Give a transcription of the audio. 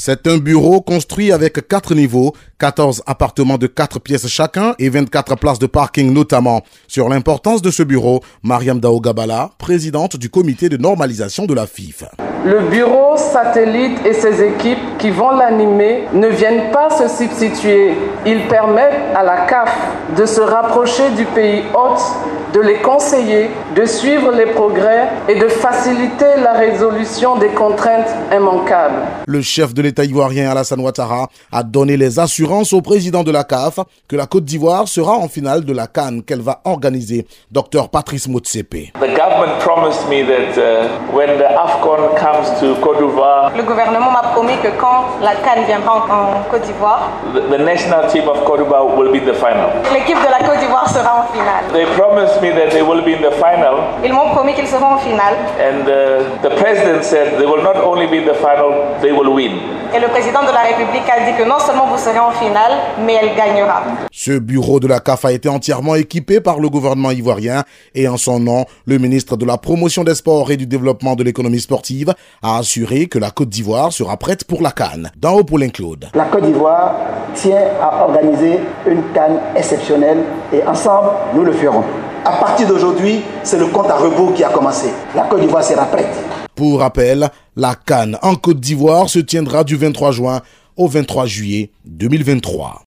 C'est un bureau construit avec 4 niveaux, 14 appartements de 4 pièces chacun et 24 places de parking notamment. Sur l'importance de ce bureau, Mariam Daougabala, présidente du comité de normalisation de la FIF. Le bureau satellite et ses équipes qui vont l'animer ne viennent pas se substituer. Ils permettent à la CAF de se rapprocher du pays hôte, de les conseiller, de suivre les progrès et de faciliter la résolution des contraintes immanquables. Le chef de l'État ivoirien Alassane Ouattara a donné les assurances au président de la CAF que la Côte d'Ivoire sera en finale de la CAN qu'elle va organiser. Dr Patrice Motsepe. The government promised me that when the AFCON comes to Côte d'Ivoire, le gouvernement m'a promis que quand la CAN viendra en Côte d'Ivoire, the national team of Côte d'Ivoire will be the final. L'équipe de la Côte d'Ivoire sera en finale. They promised me that they will be in the final. Ils m'ont promis qu'ils seront en finale. And the president said they will not only be in the final, they will win. Et le président de la République a dit que non seulement vous serez en finale, mais elle gagnera. Ce bureau de la CAF a été entièrement équipé par le gouvernement ivoirien et en son nom, le ministre de la Promotion des Sports et du Développement de l'économie sportive a assuré que la Côte d'Ivoire sera prête pour la CAN. D'en haut Paulin Claude. La Côte d'Ivoire tient à organiser une CAN exceptionnelle et ensemble, nous le ferons. À partir d'aujourd'hui, c'est le compte à rebours qui a commencé. La Côte d'Ivoire sera prête. Pour rappel, la CAN en Côte d'Ivoire se tiendra du 23 juin au 23 juillet 2023.